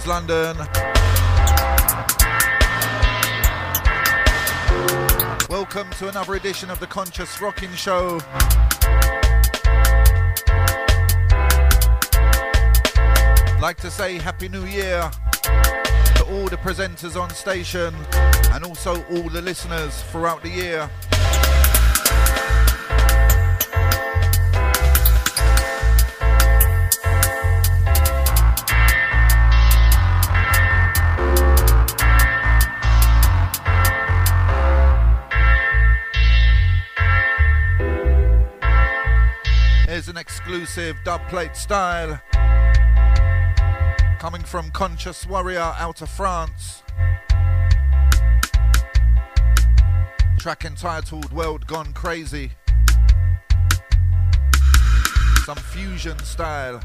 East London. Welcome to another edition of the Conscious Rocking Show. I'd like to say Happy New Year to all the presenters on station and also all the listeners throughout the year. Here's an exclusive dubplate style coming from Conscious Warrior out of France. Track entitled World Gone Crazy. Some fusion style.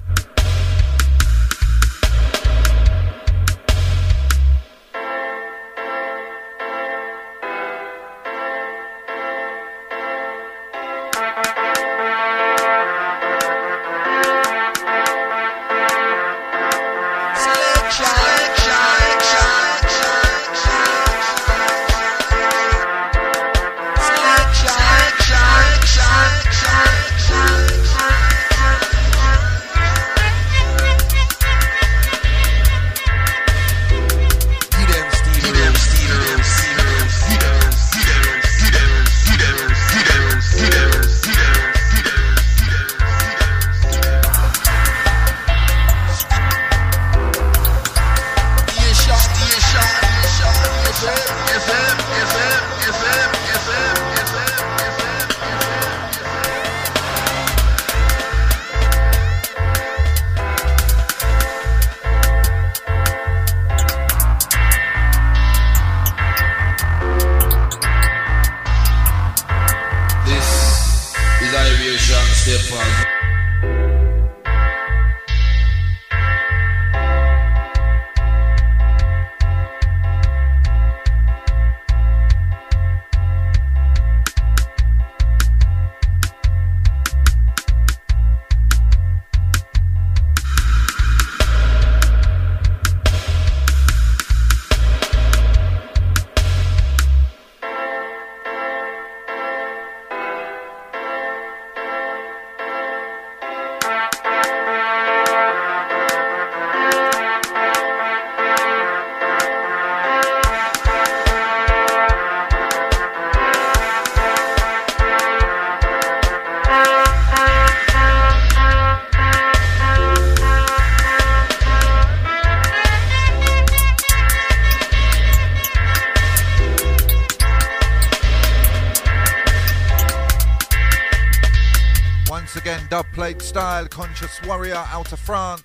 Dubplate style, Conscious Warrior out of France.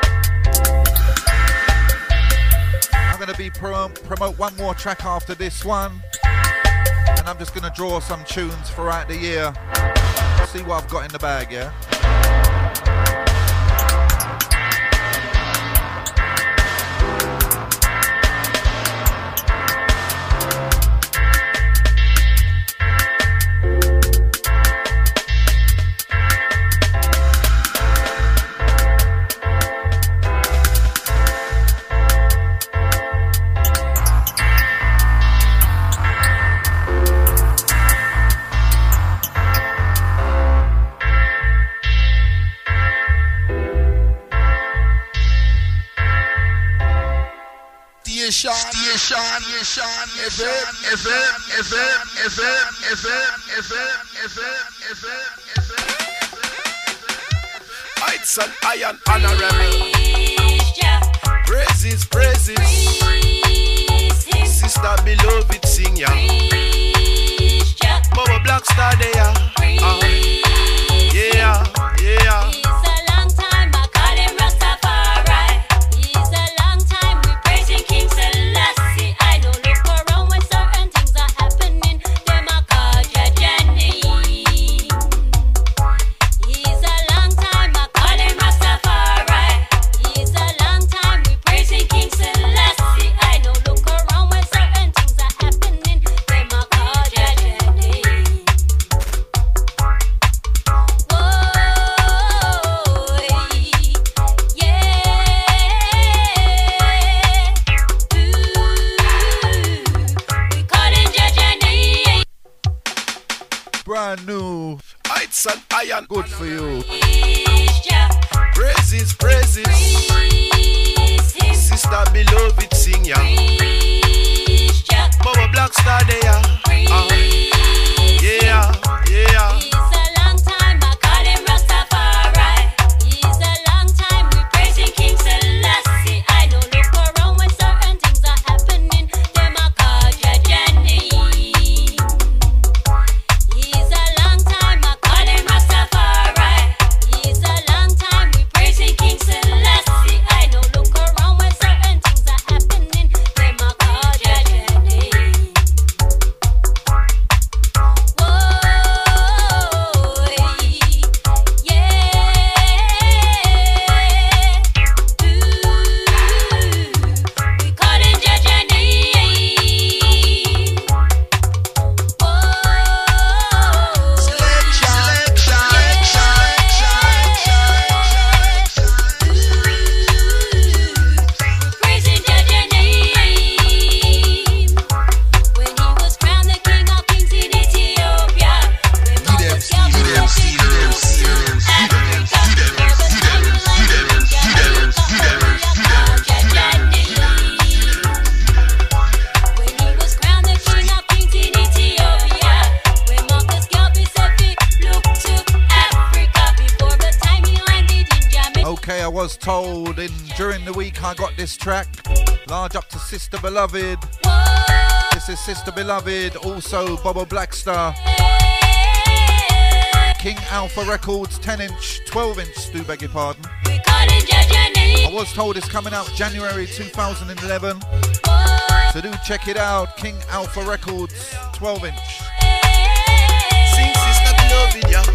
I'm going to be promote one more track after this one, and I'm just going to draw some tunes throughout the year. See what I've got in the bag, yeah? It's an iron honorable. Praises, praises. Sister beloved, sing ya. Mama Black Star there. Yeah, yeah. Heights and iron. Good for you. Praises, praises. Sister beloved, sing ya. Bubba Black Star there. Yeah, yeah. It's a long time, I call him Rastafari. It's a long time, we praising King Selassie. I don't look around when certain things are happening. Them I call Jajani. It's a long time, I call him Rastafari. It's a long time, we praising King Selassie. I don't look around when certain things are happening. Them I call Jajani. Okay, I was told during the week I got this track. Large up to Sister Beloved. This is Sister Beloved, also Bubba Black Star. King Alpha Records 10-inch, 12-inch, do beg your pardon. I was told it's coming out January 2011. So do check it out, King Alpha Records 12-inch. Sing Sister beloved, yeah.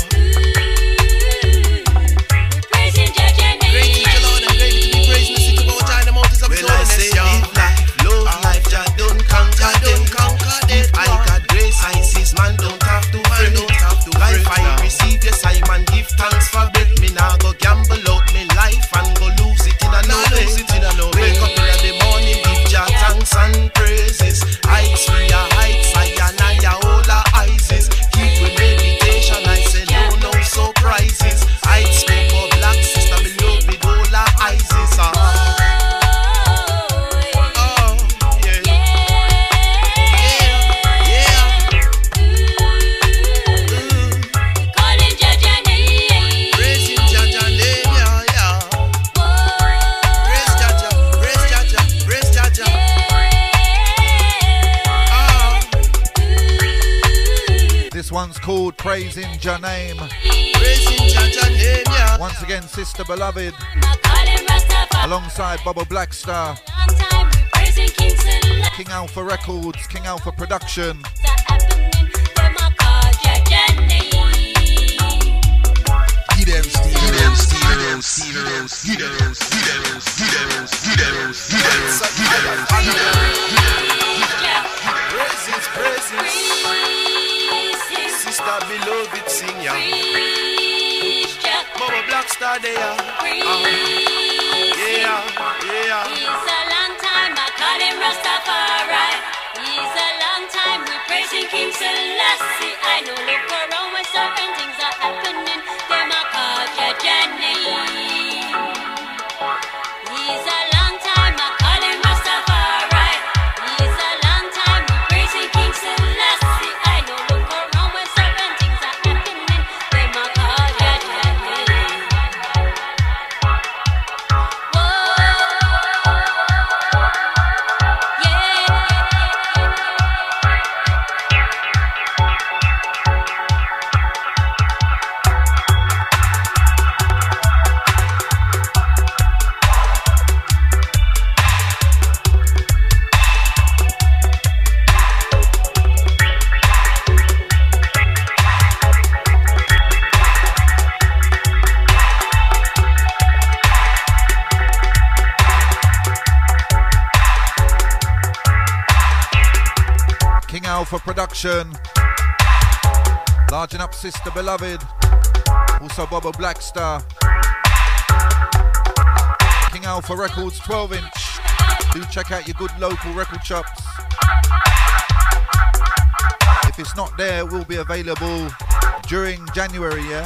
Praise the Lord and great to be praised in the city of our China mountains of his holiness, yeah. Live life, love life, Jah don't conquer them. If I got grace, I sees man don't have to fret. Life I receive, yes I man give thanks for breath. Me now go gamble out me life and go lose it in a no way. Wake up in the morning, give Jah thanks and praises. Heights we are heights, I and I are all our eyes. Keep with meditation, I say no surprises. Heights for black sister beloved with all our eyes. This one's called Praising Jah Name. Praising Jah name, yeah. Once again, Sister Beloved, alongside Bubba Black Star. King Alpha Records, King Alpha Production. Praises. Sister beloved, sing ya. Bubba Black Star there. Yeah. It's a long time, I call him Rastafari. It's a long time, we praising King Selassie. I know look around when certain things are happening. Them I call Jajani. It's a long time, I call him Rastafari. It's a long time, we praising King Selassie. I know look around when certain things are happening. Them I call Jajani. King Alpha Production. Larging up Sister Beloved. Also Bubba Black Star. King Alpha Records 12-inch. Do check out your good local record shops. If it's not there, it will be available during January, yeah?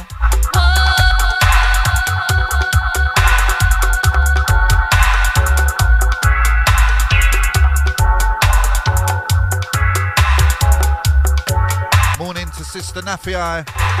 Morning to Sister Nafi.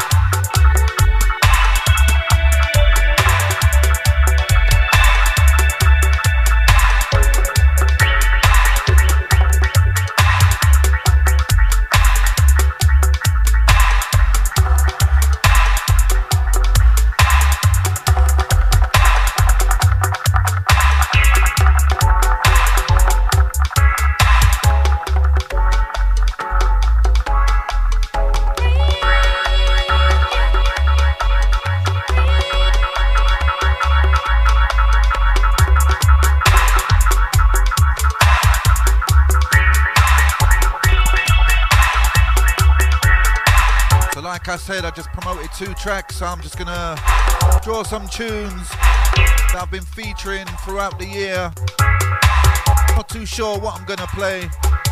Like I said, I just promoted 2 tracks, so I'm just gonna draw some tunes that I've been featuring throughout the year. Not too sure what I'm gonna play.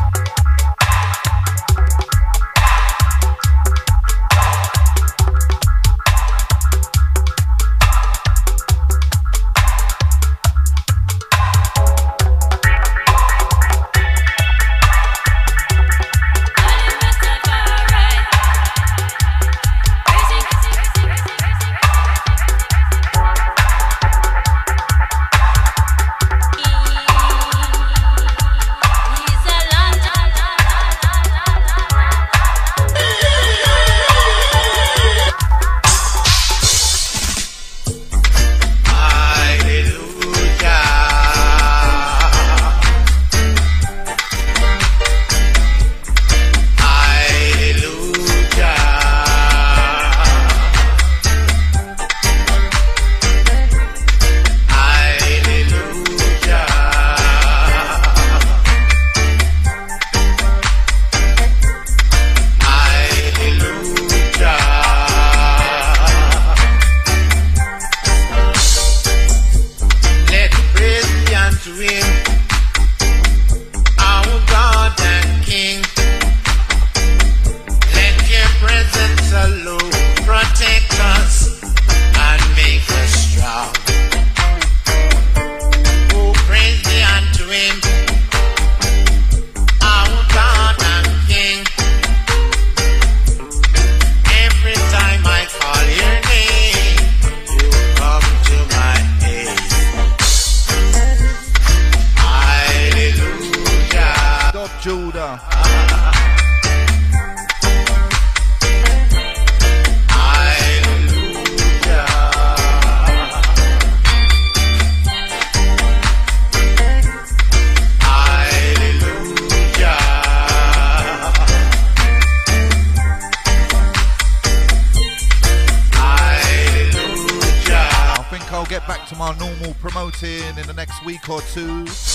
In the next week or 2.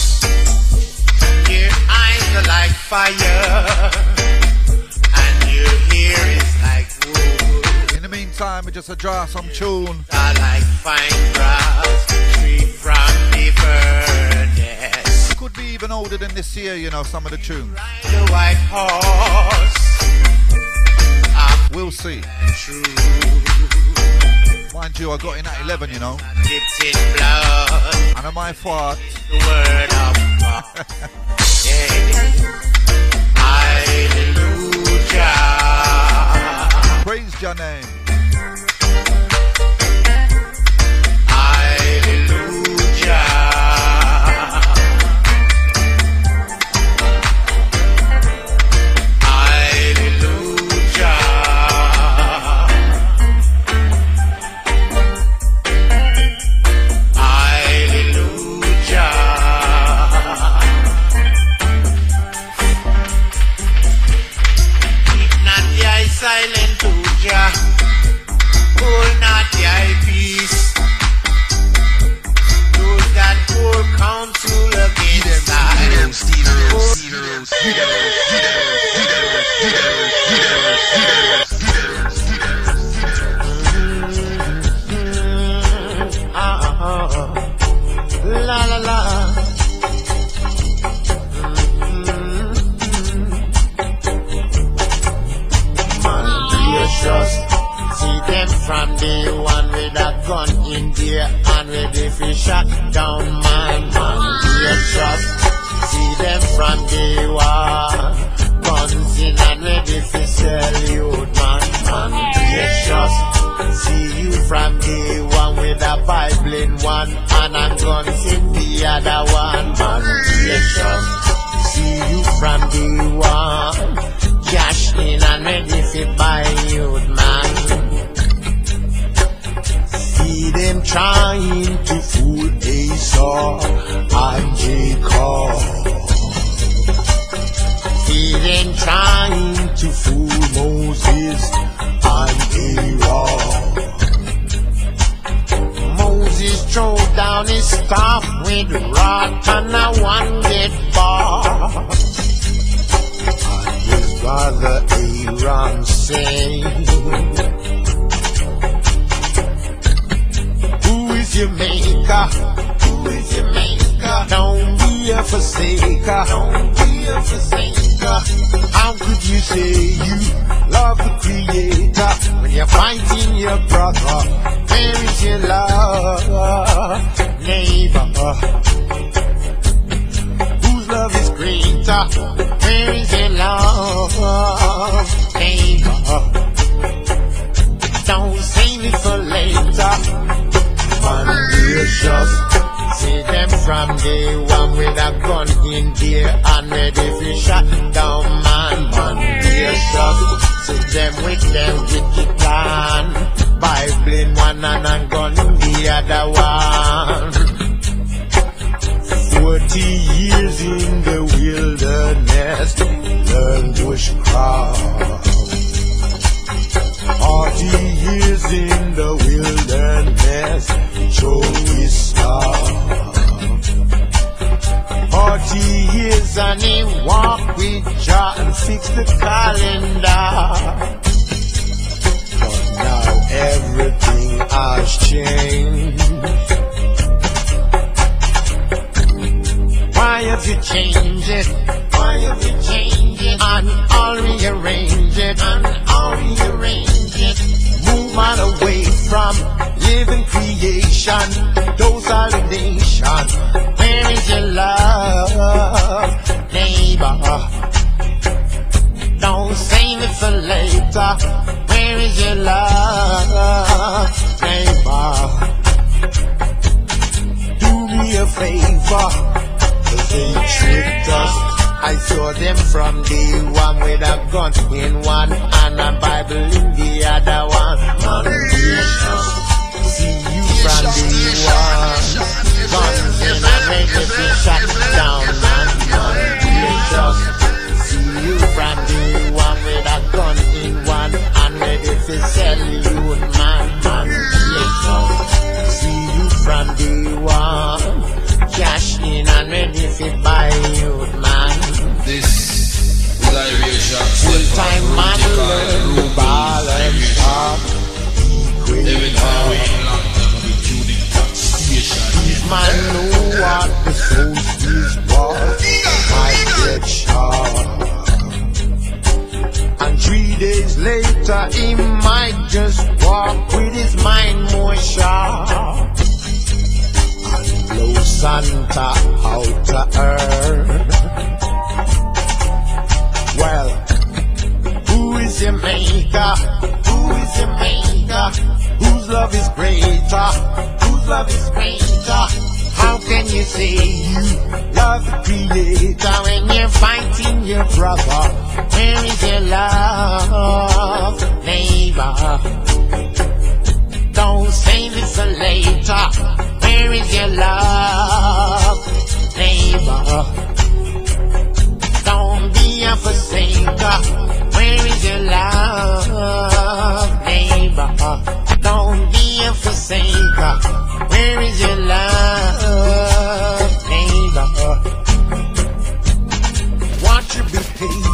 Your eyes are like fire, and your hair is like wood. In the meantime, we just draw some tune. I like fine grass, free from the furnace. Could be even older than this year, you know, some of the tunes. The white horse. We'll see. True. Mind you, I got in at 11, you know. Dipped in blood. And on my fault. The word of God. Yeah. Hallelujah. Praise your name. Hallelujah. Silent to Jah. them from day one with a gun in there and ready for shot down man. They trust. See them from day one, guns in and ready for sell you, man. They trust. See you from day one with a Bible in one and a guns in the other one, man. They trust. See you from day one, cash in and ready for buy you, man. See them trying to fool Esau and Jacob. See them trying to fool Moses and Aaron. Moses threw down his staff with wrath and a one get bar. And his brother Aaron said, who is your maker? Who is your maker? Don't be a forsaker. Don't be a forsaker. How could you say you love the Creator when you're fighting your brother? Where is your love, neighbor? Whose love is greater? Where is your love, neighbor? Don't save it for later. Just see them from day one with a gun in there and ready for shot down man. They just see them with them wicked plan, Bible in one and a gun in the other one. 40 years in the wilderness, learn bushcraft. 40 years in the wilderness, show his star. 40 years and he walked with Jah and fixed the calendar. But now everything has changed. Why have you changed it? Why have you changed it? And all rearrange it, and all rearrange it. Move on away from living creation, those are the nation. Where is your love, neighbor? Don't save it for later. Where is your love, neighbor? Do me a favor, 'cause they tricked us. I saw them from day one with a gun in one and a Bible in the other one. See you from day one, guns in and ready to shut down, man. See you from day one with a gun in one and ready to sell you, man. See you from day one, cash in and ready to buy you, man. This is Irish full-time man learn to balance up, man know what the soul is worth. Might get shot, and 3 days later he might just walk with his mind more sharp and blow Santa out to earth. Well, who is your maker? Who is your maker? Whose love is greater? Whose love is greater? How can you say you love the Creator when you're fighting your brother? Where is your love, neighbor? Don't save it for later. Where is your love, neighbor? Don't be a forsaker. Where is your love, neighbor? Don't be a forsaker. Where is your love, neighbor? Watch your behavior.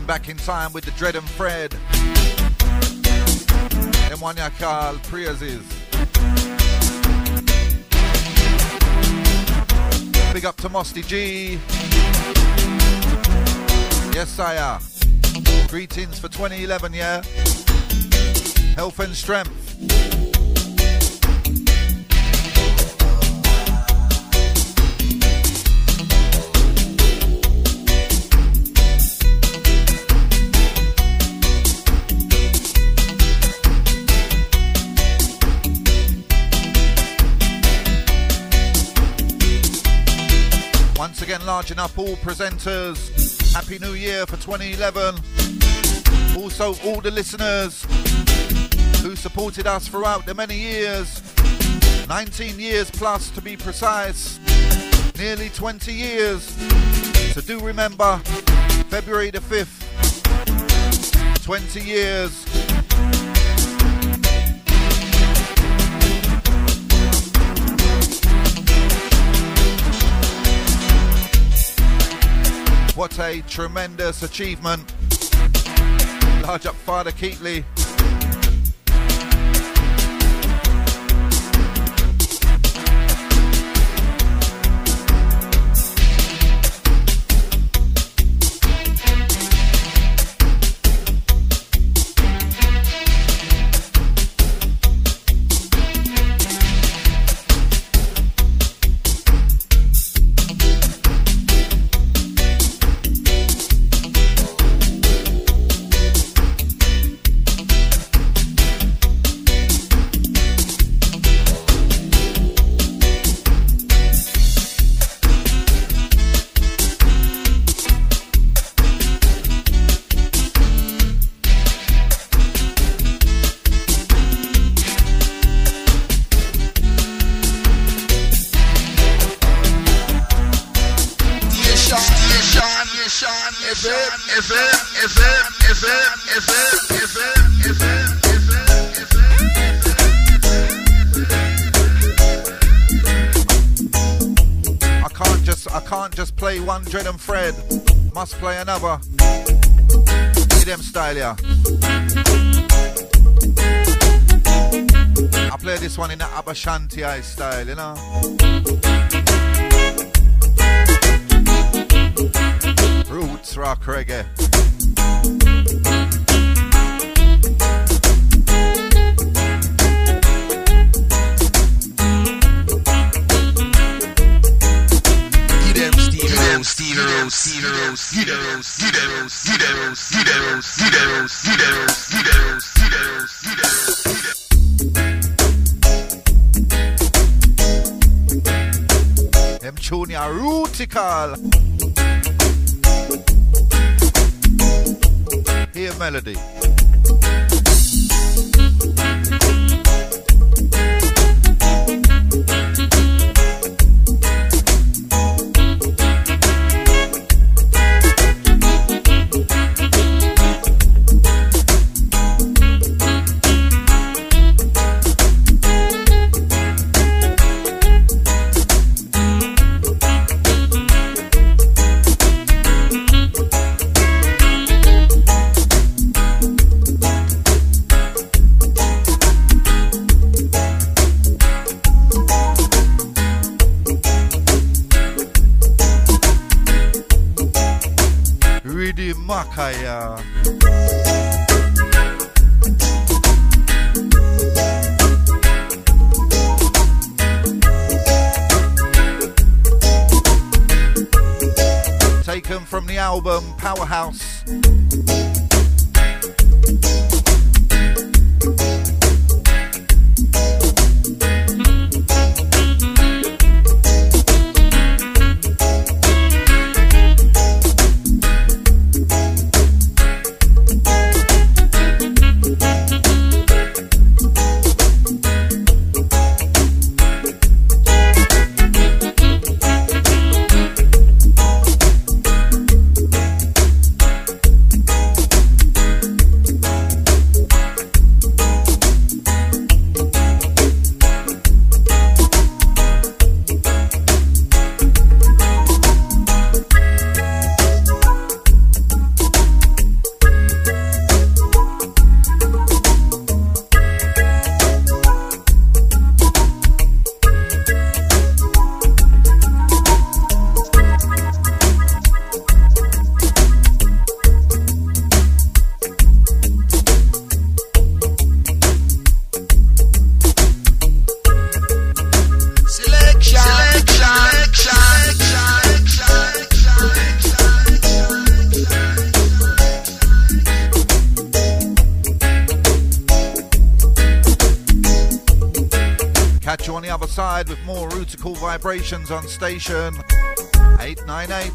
Then back in time with the Dread and Fred. Them one you call Praises. Big up to Mosty G. Yes, sire. Greetings for 2011, yeah? Health and strength. Once again, larging up all presenters. Happy New Year for 2011. Also, all the listeners who supported us throughout the many years. 19 years plus to be precise. Nearly 20 years. So do remember, February the 5th, 20 years. What a tremendous achievement. Large up Father Keatley. I can't just play one Dread and Fred. Must play another. See them style, yeah. I play this one in the Abashanti style, you know. Roots rock reggae. Them tune are rootical. Hear melody. Makaya. Taken from the album Powerhouse. side with more Rutical Vibrations on station 898.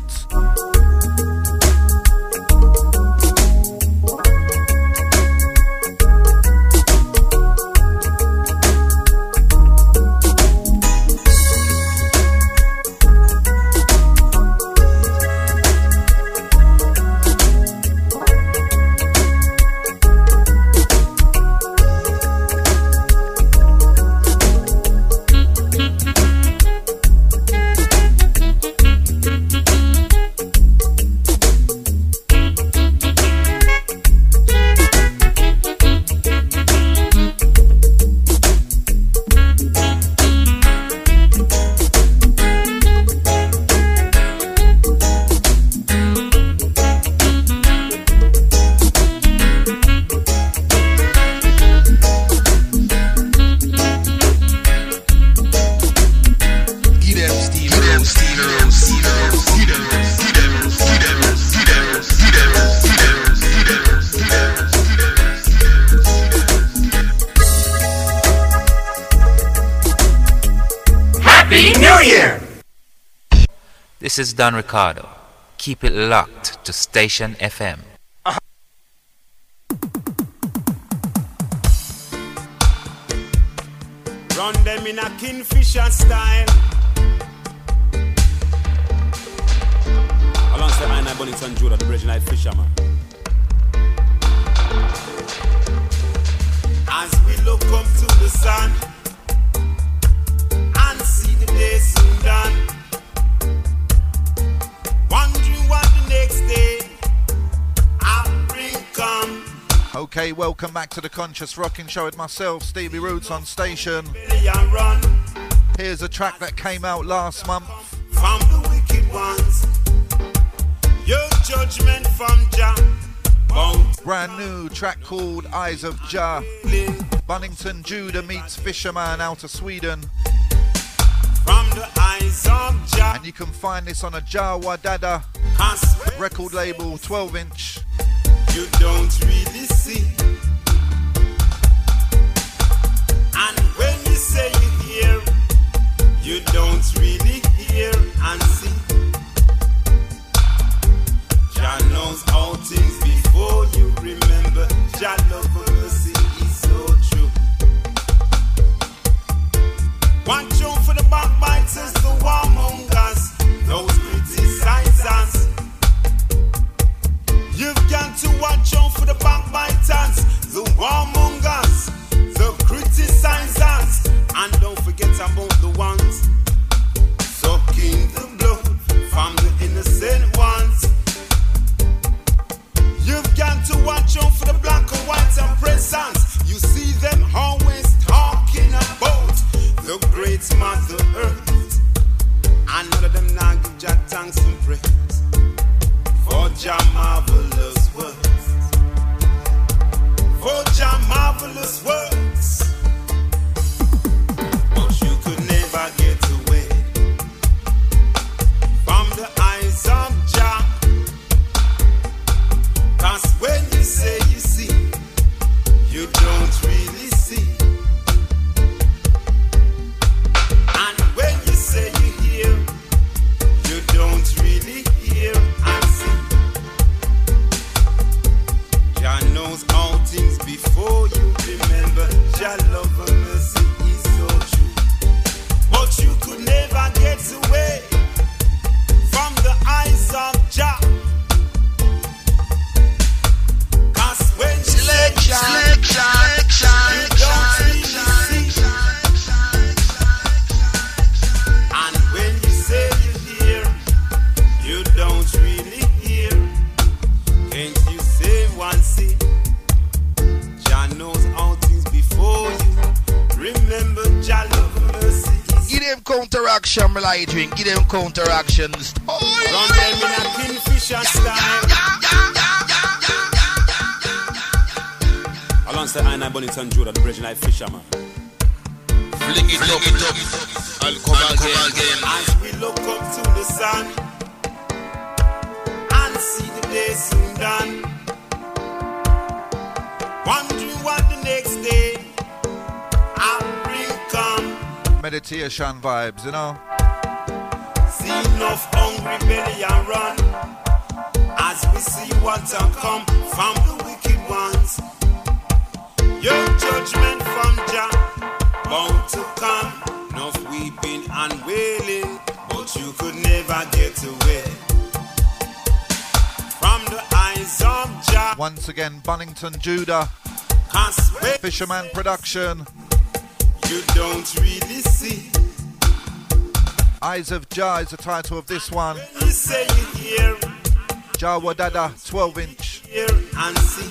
This is Don Ricardo. Keep it locked to Station FM. Run them in a Kingfisher style. Alongside I and Bonington Judah, the original fisherman. As we look up to the sun and see the day soon done, wondering what the next day I'll bring come. Okay, welcome back to the Conscious Rocking Show with myself, Stevie Roots on station. Here's a track that came out last month. From the wicked ones, your judgment from Jah. Brand new track called Eyes of Jah. Bonington Judah meets Fisherman out of Sweden. From the eyes of Jah. And you can find this on a Jah Wadada record label, 12-inch. You don't really see. And when you say you hear, you don't really hear and see. Jah knows all things before you remember. Jah love and mercy is so true. Watch out for the backbiters, the warmongers, those criticizers. You've got to watch out for the backbiters, the warmongers, the criticizers, and don't forget about the ones sucking the blood from the innocent ones. You've got to watch out for the black and white and presents. You see them always talking about the great Mother Earth, and none of them now give Jah thanks and praise for Jah marvelous works, for Jah marvelous works. But you could never get away from the eyes of Jah. 'Cause when you say you see, you don't really see. And when you say you hear, you don't really hear and see. Jah knows all things before you remember. Jah love and mercy is so true. But you could never get away from the eyes of Jah. When you selection, you don't really see. And when you say you hear, you don't really hear. Can't you say one see? Jah knows all things before you. Remember Jah love mercy. Give them counteraction, my light ring. Give them counteractions. Run them in a Kingfisher style. Alongside I and Bonington Judah, the original fisherman. Fling it up. I'll come again. As we look up to the sun and see the day soon done, wondering what the next day I'll bring come. meditation vibes, you know. See enough hungry belly and run, as we see what's to come from the wicked ones. Your judgment from Jah bound to come. Enough weeping and wailing, but you could never get away from the eyes of Jah. Once again, Bunnington Judah, Fisherman Production. You don't really see. Eyes of Jah is the title of this one. You say you hear, Jah Wadada 12-inch. hear and see.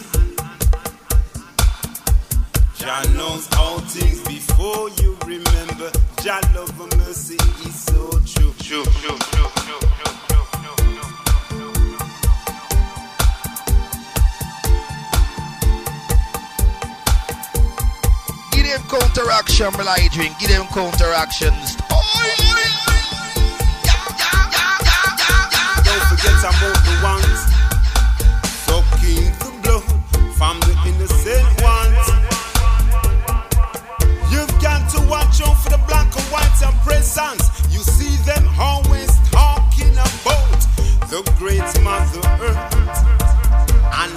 Jah knows all things before you remember. Jah love and mercy is so true. Give them counteraction, my light drink. Give them counteractions. Don't forget about the ones sucking the blood from the innocent ones. You've got to watch out for the black and whites and presents. You see them always talking about the great Mother Earth and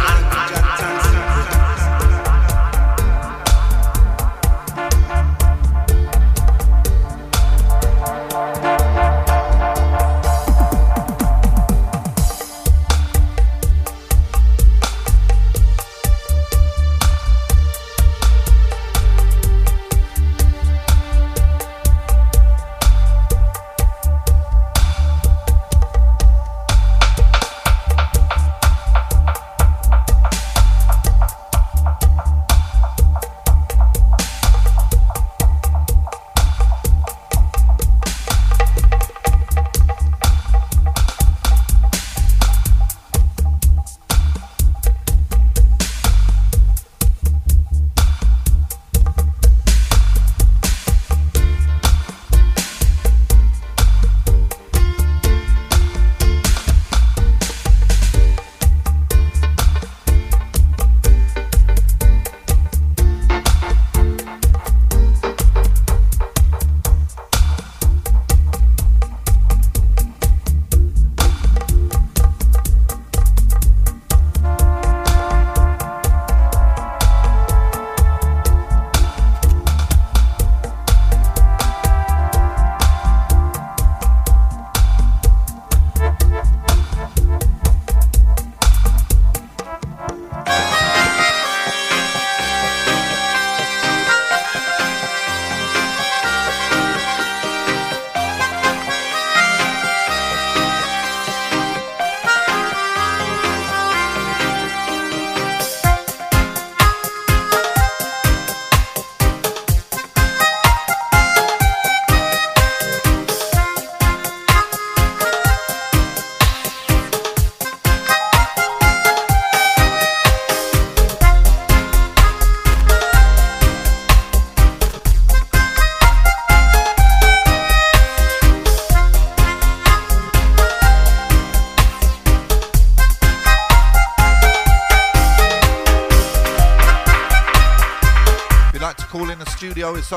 studio, it's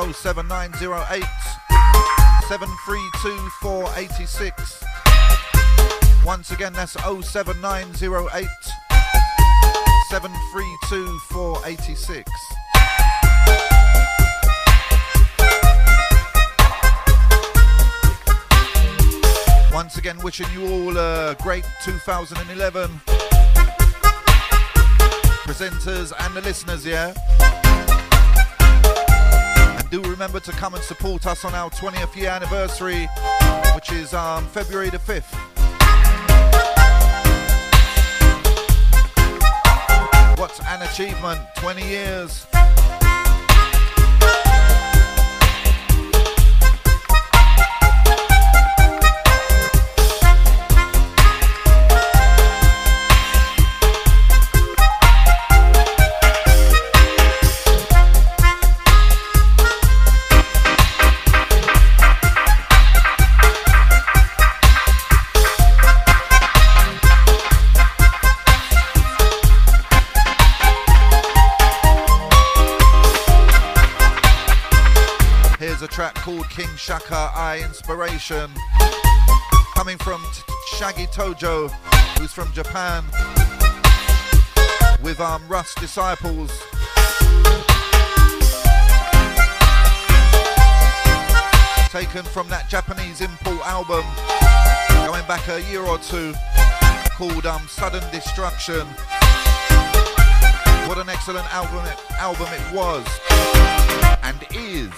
07908 732 486. Once again, that's 07908 732 486. Once again, wishing you all a great 2011. Presenters and the listeners, yeah? And do remember to come and support us on our 20th year anniversary, which is February the 5th. What's an achievement? 20 years. track called King Shaka I Inspiration, coming from Shaggy Tojo, who's from Japan, with Russ Disciples. Taken from that Japanese import album going back a year or two called Sudden Destruction. What an excellent album it was and is.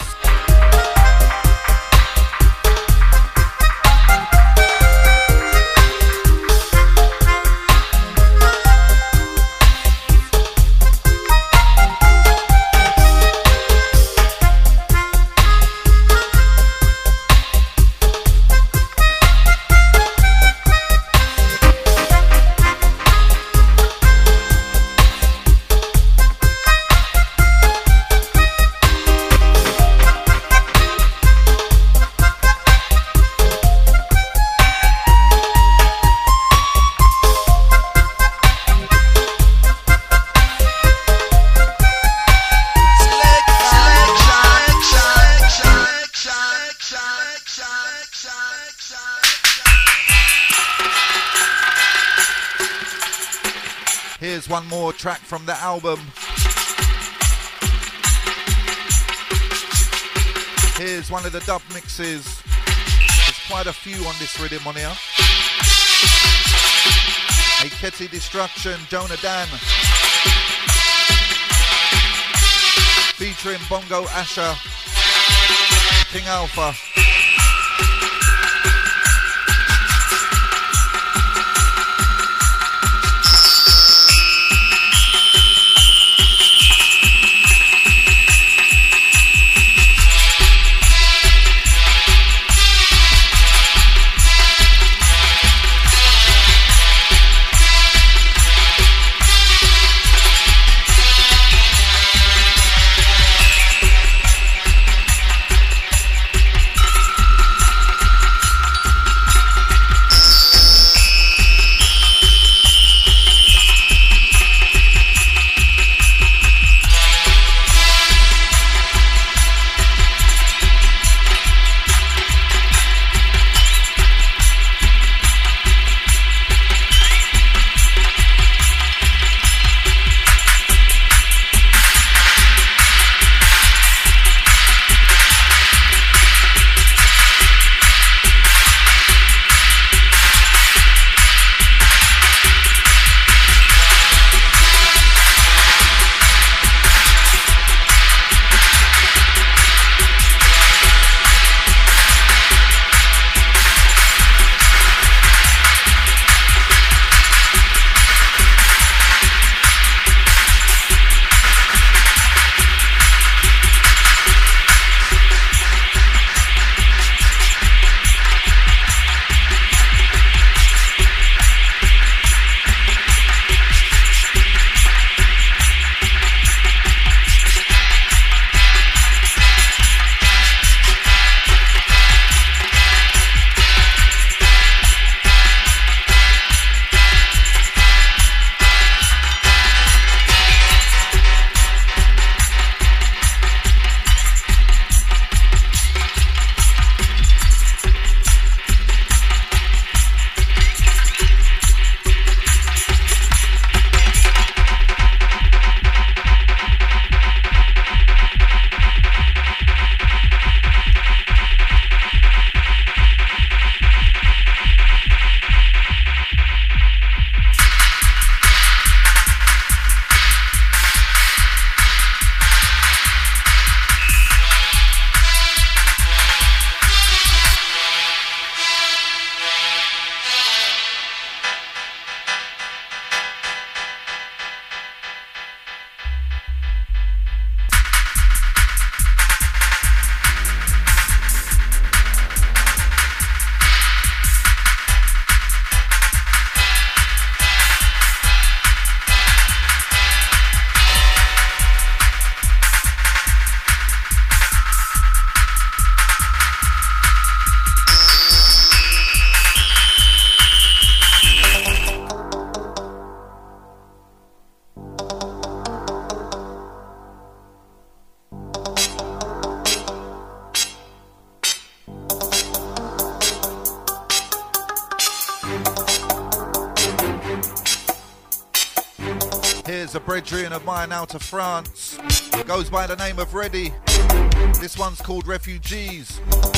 Here's one more track from the album. Here's one of the dub mixes. There's quite a few on this rhythm on here. Aketi Destruction, Jonah Dan. Featuring Bongo Asher, King Alpha. Here's a brethren of mine out of France. It goes by the name of Reddy. This one's called Refugees.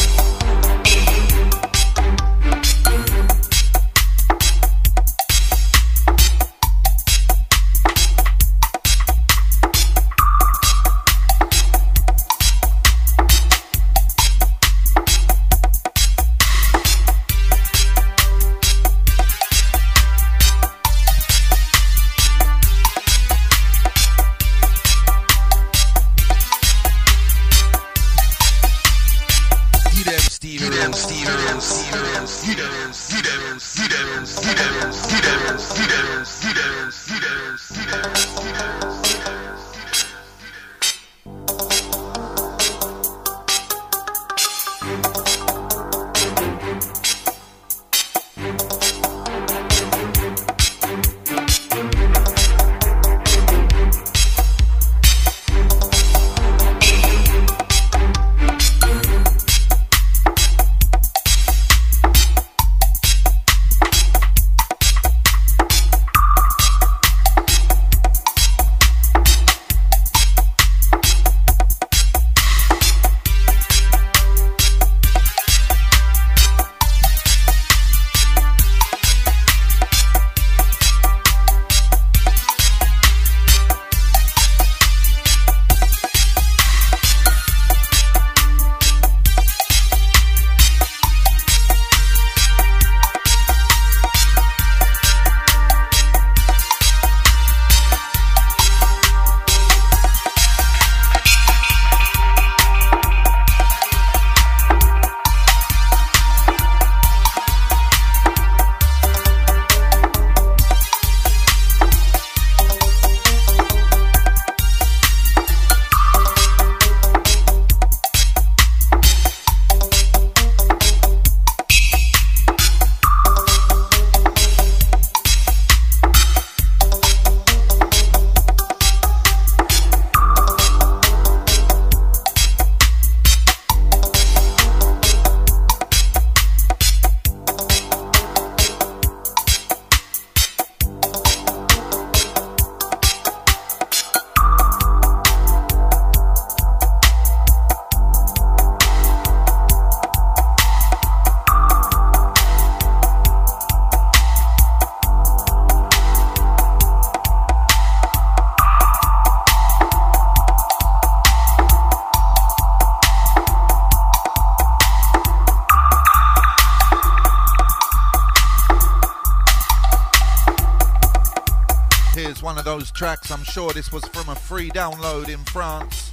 Those tracks, I'm sure this was from a free download in France.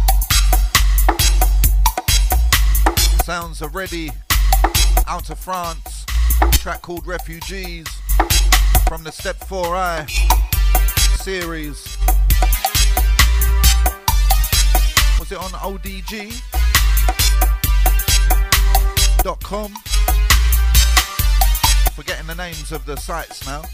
Sounds are ready out of France. Track called Refugees from the Step 4i series. Was it on ODG.com? Forgetting the names of the sites now.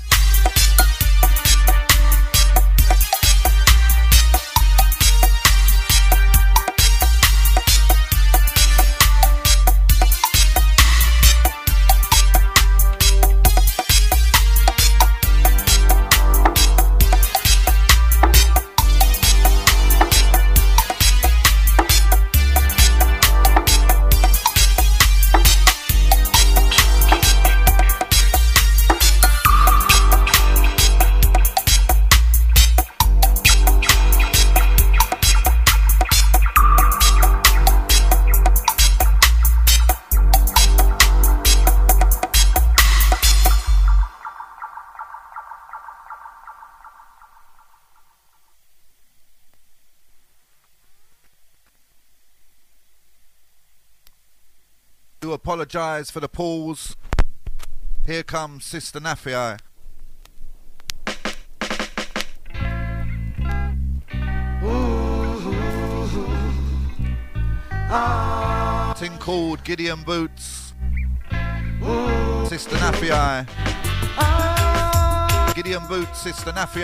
Do apologise for the pause. Here comes Sister Nafi. Thing called Gideon Boots. Sister Nafi. Gideon Boots, Sister Nafi.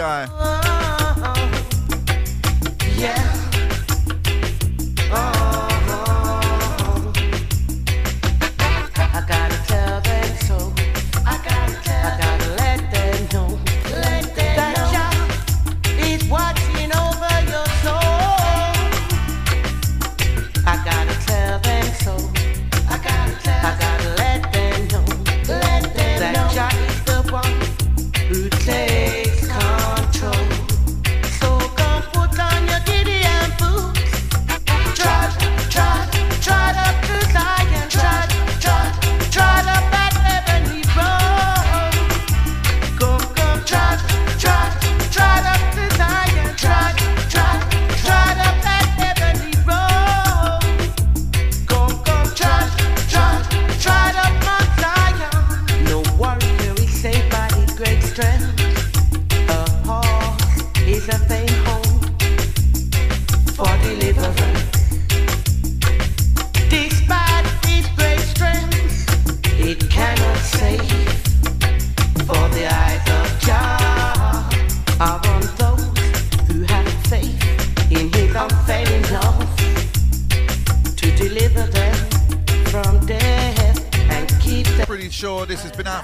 Yeah. I gotta tell them so. I gotta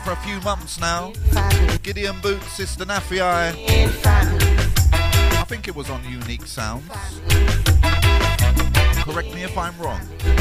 for a few months now. Gideon Boots, Sister Nafi. I think it was on Unique Sounds. Correct me if I'm wrong.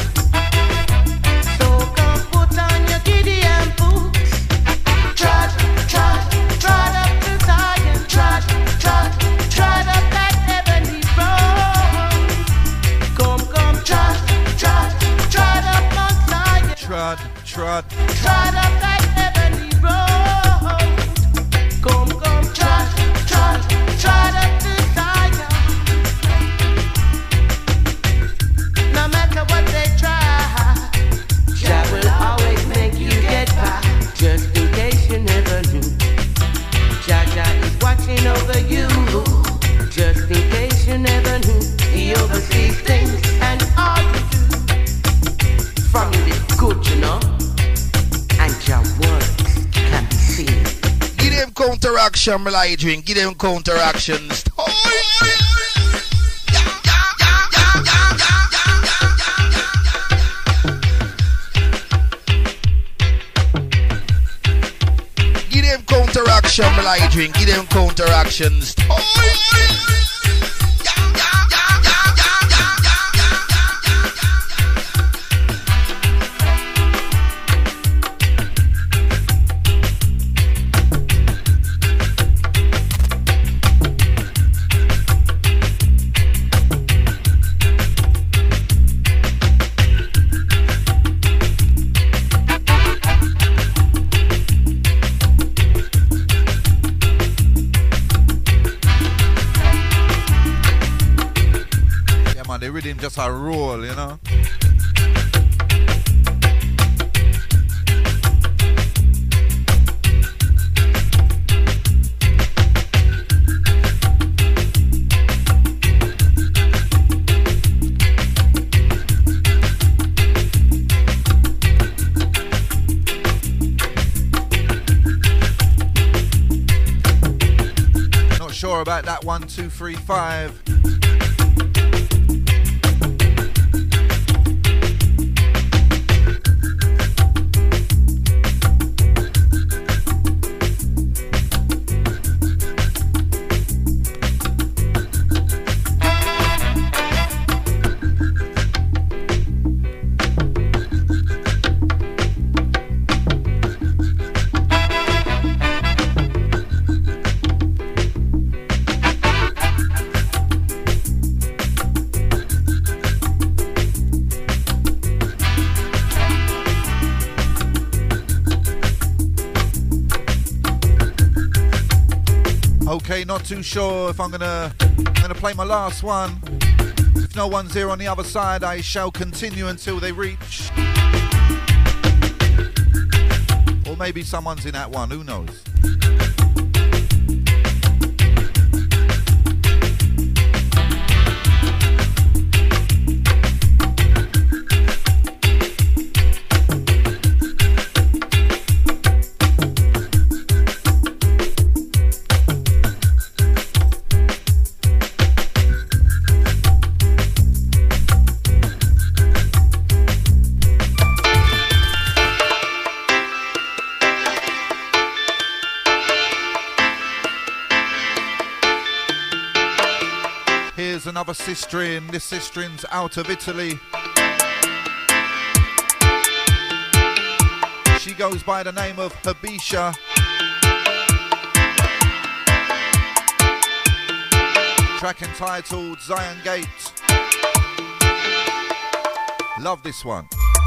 So come put on your Gideon boots. Trot, trot, trot up to Zion. Trot, trot, trot up that heavenly road. Come, trot, trot, trot up Mount Zion. Trot, trot, trot up that heavenly road. Come, trot, trot, trot up to Zion. No matter what they try, Jah will always make you get by. Just in case you never knew, Jah is watching over you. Just in case you never knew, He oversees things and all you do. From you live good, you know, and Jah words can be seen. Give them counteraction, my light drink. Give them counteractions. Give them counteraction, my light drink. Give them counteractions. The rhythm just a roll, you know. Not sure about that 1, 2, 3, 5. Okay, not too sure if I'm gonna play my last one. If no one's here on the other side, I shall continue until they reach. Or maybe someone's in that one, who knows? Another sistrin. This sistrin's out of Italy. She goes by the name of Habisha. Track entitled Zion Gate. Love this one.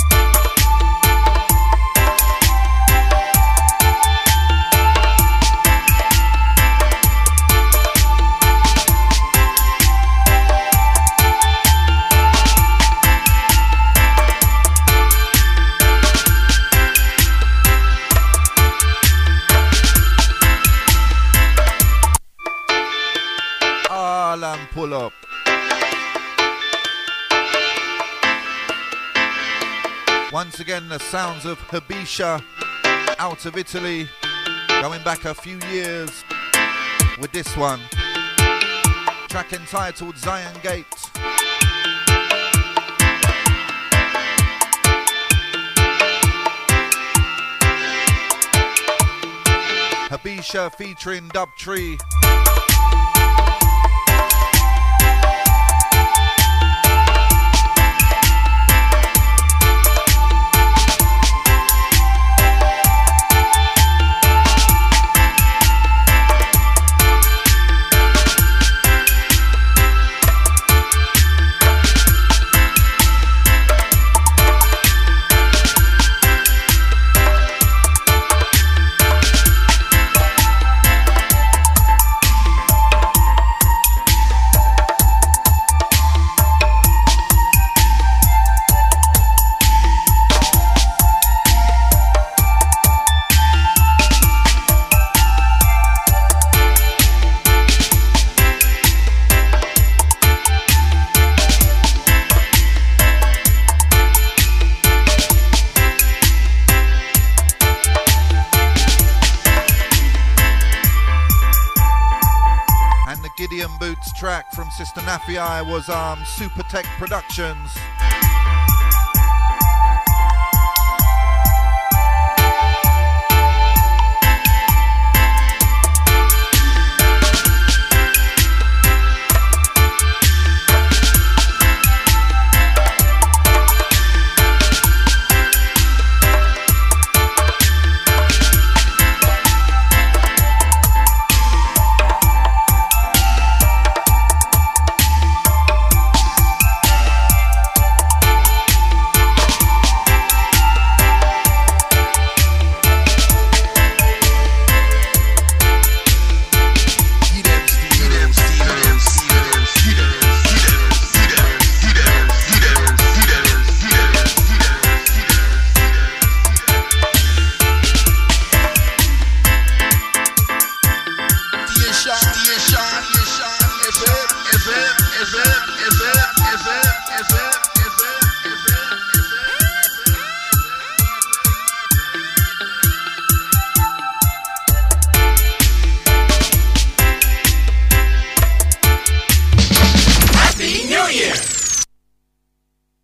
Pull up. Once again, the sounds of Habisha out of Italy, going back a few years with this one. Track entitled Zion Gate. Habisha featuring Dubtree. Track from Sister Nafi was Super Tech Productions.